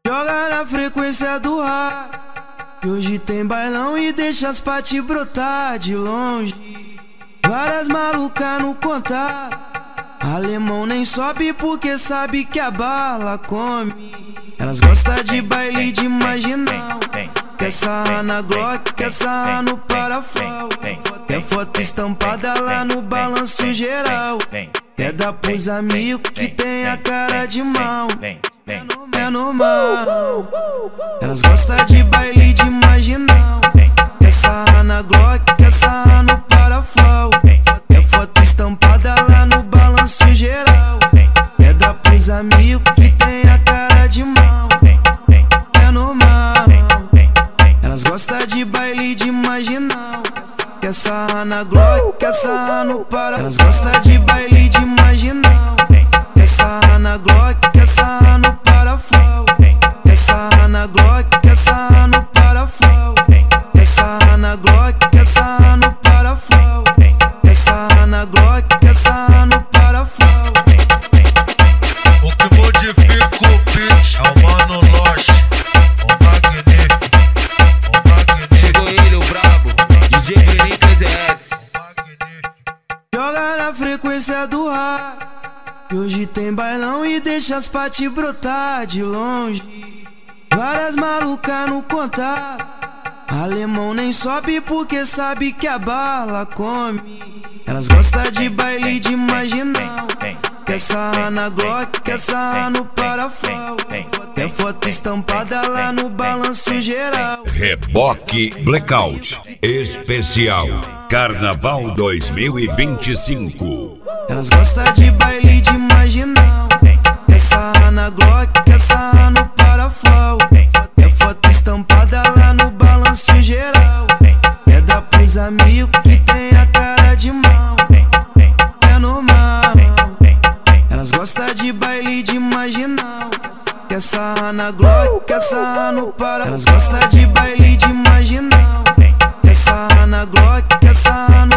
Joga na frequência do rádio. Hoje tem bailão e deixa as paty brotar de longe. Várias malucas no contato. Alemão nem sobe porque sabe que a bala come. Elas gostam de baile de marginal. Quer sarrar na Glock, quer sarrar no parafal. Quer foto estampada lá no balanço geral. Quer dar pros amigos que tem a cara de mal. É normal. Elas gostam de baile de marginal. Quer sarrar na Glock, quer sarrar no parafal. Quer foto estampada lá no balanço geral. Quer dar pros amigos que tem a cara de mal. É normal. Elas gostam de baile de marginal. Quer sarrar na Glock, quer sarrar no parafal. Elas gostam de baile de marginal. Quer sarrar na Glock, quer sarrar no parafal. Quer sarrar na Glock, quer sarrar no parafal. Quer sarrar na Glock, quer sarrar no parafal. Quer sarrar na Glock, quer sarrar no parafal. O que modifica o beat é o Mano Lost, o magnífico, o magnífico. Chegou ele, o brabo, DJ Benin 13S. Joga na frequência do rádio. Hoje tem bailão e deixa as paty brotar de longe. Várias malucas no contato. Alemão nem sobe porque sabe que a bala come. Elas gostam de baile de marginal. Quer sarrar na Glock, quer sarrar no parafal. Quer foto estampada lá no balanço geral. Reboque Blackout Especial Carnaval 2025. Elas gostam de baile de marginal. Quer sarrar na Glock, quer sarrar no parafal. Quer foto estampada lá no balanço geral. Quer dar pros amigos que tem a cara de mal. É normal. Elas gostam de baile de marginal. Quer sarrar na Glock, quer sarrar no parafal. Elas gostam de baile de marginal. Quer sarrar na Glock, quer sarrar no